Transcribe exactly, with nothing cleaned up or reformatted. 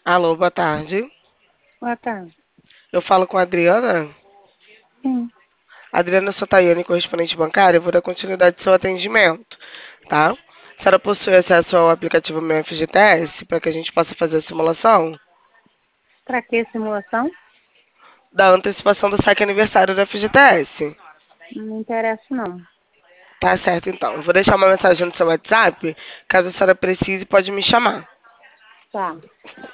Alô, boa tarde. Boa tarde. Eu falo com a Adriana. Sim, Adriana Sotaiane, correspondente bancária. Eu vou dar continuidade ao seu atendimento, tá? A senhora possui acesso ao aplicativo meu F G T S para que a gente possa fazer a simulação para que simulação? da antecipação do saque aniversário do F G T S. Não me interessa, não. Tá certo, então. Eu vou deixar uma mensagem no seu WhatsApp. Caso a senhora precise, pode me chamar. Tá.